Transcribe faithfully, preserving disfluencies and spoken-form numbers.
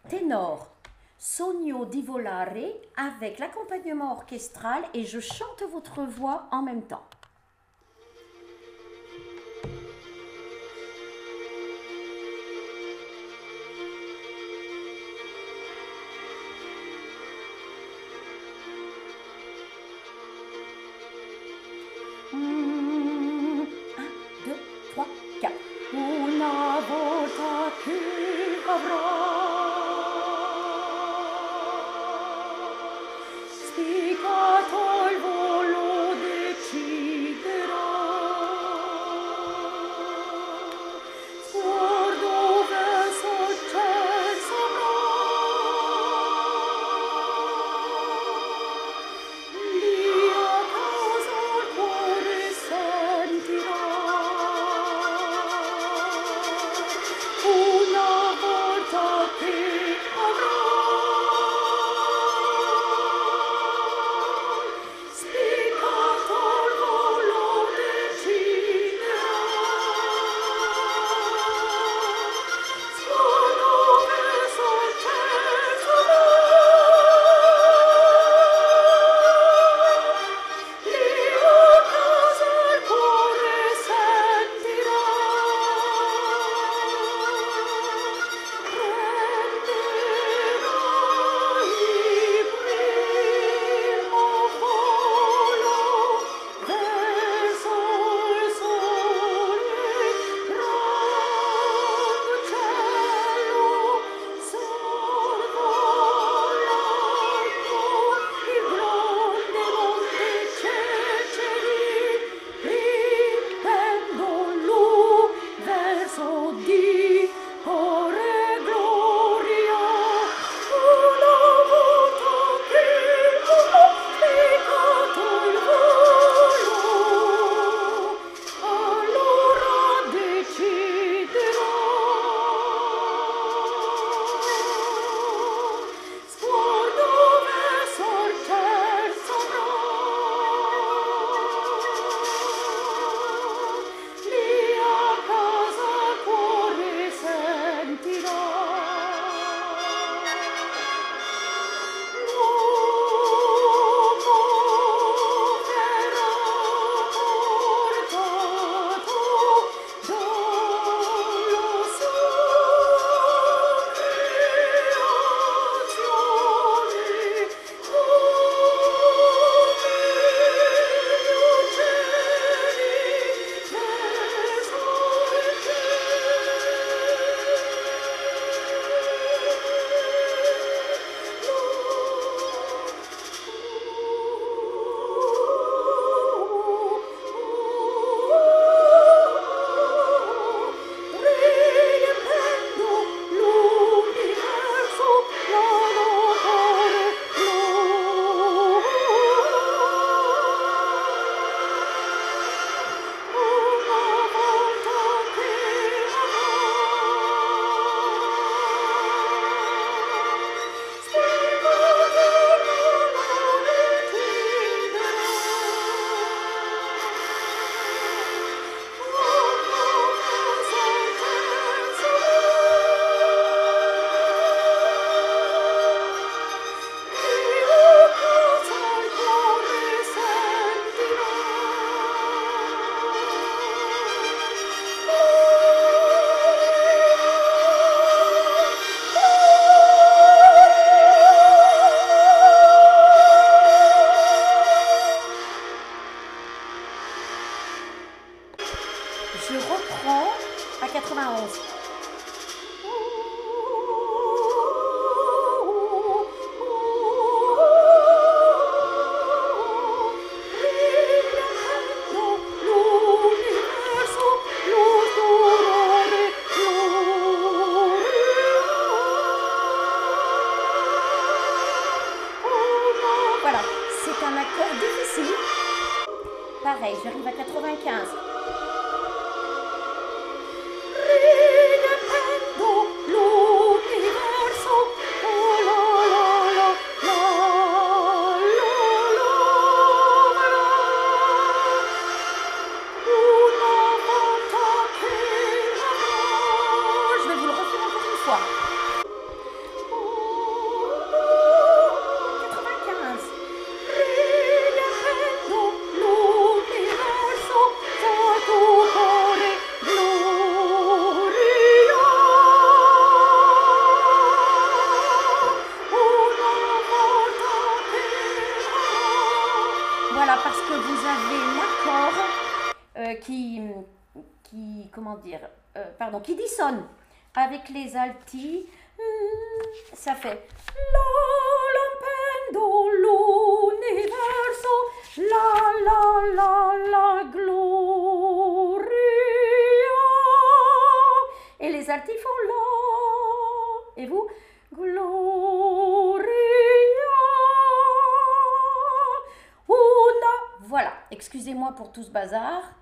ténor, Sogno di volare avec l'accompagnement orchestral et je chante votre voix en même temps. Un, deux, trois, quatre. Una volta che avrà spiccato il volo deciderà. Sguardo verso il ciel saprà. Lì a casa il cuore sentirà. Una volta comment dire, euh, pardon, qui dissonne avec les alti. Hmm, ça fait la lampendo l'universo, la la la la gloria. Et les alti font la. Et vous, gloria. Una. Voilà, excusez-moi pour tout ce bazar.